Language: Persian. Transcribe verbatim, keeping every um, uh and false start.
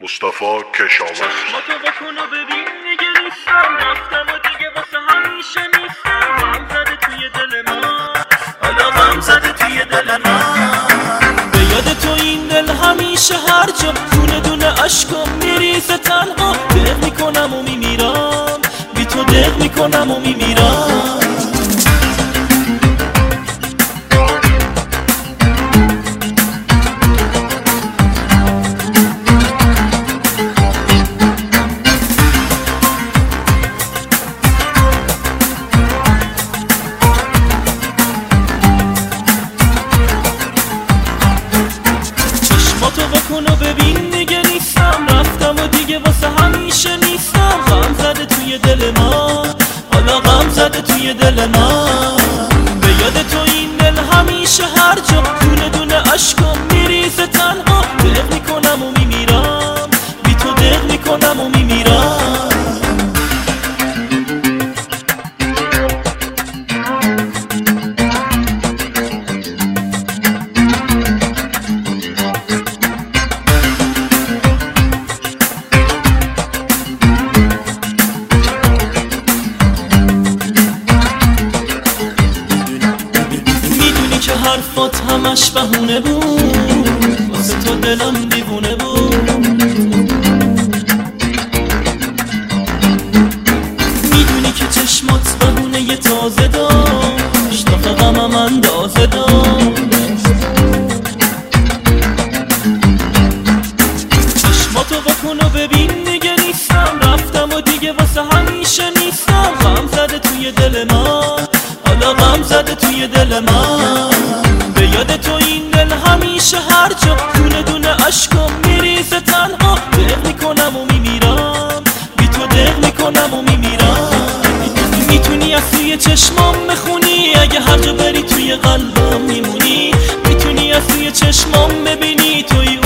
مصطفی کشاورز. ما تو بکن و ببین نگریستم، رفتم و دیگه واسه همیشه نیستم. غم زده توی دل من، حالا غم زده توی دل من. به یاد تو این دل همیشه هر جا دونه دونه عشقم میریزه تنها. دق میکنم و میمیرم، بی تو دق میکنم و میمیرم. تو بکن و ببین دیگه نیستم، رفتم و دیگه واسه همیشه نیستم. غم زده توی دل من، حالا غم زده توی دل من. به یاد تو این دل همیشه هر جا دونه دونه عشقم میریزه تنها. دق میکنم و میمیرم، بی تو دق میکنم و میمیرم. حرفات همش بهونه بود، واسه تو دلم دیوونه بود. میدونی که چشمات بهونه یه تازه داشت، تا غمم اندازه داشت. چشماتو بکن و ببین دیگه نیستم، رفتم و دیگه واسه همیشه نیستم. غم زده توی دل من، حالا غم زده توی دل من. به یاد تو این دل همیشه هر جا دونه دونه عشقم میریزه تنها. دق میکنم و میمیرم، بی تو دق میکنم و میمیرم. میتونی از توی چشمام بخونی، اگه هر جا بری توی قلبم میمونی. میتونی از توی چشمام ببینی توی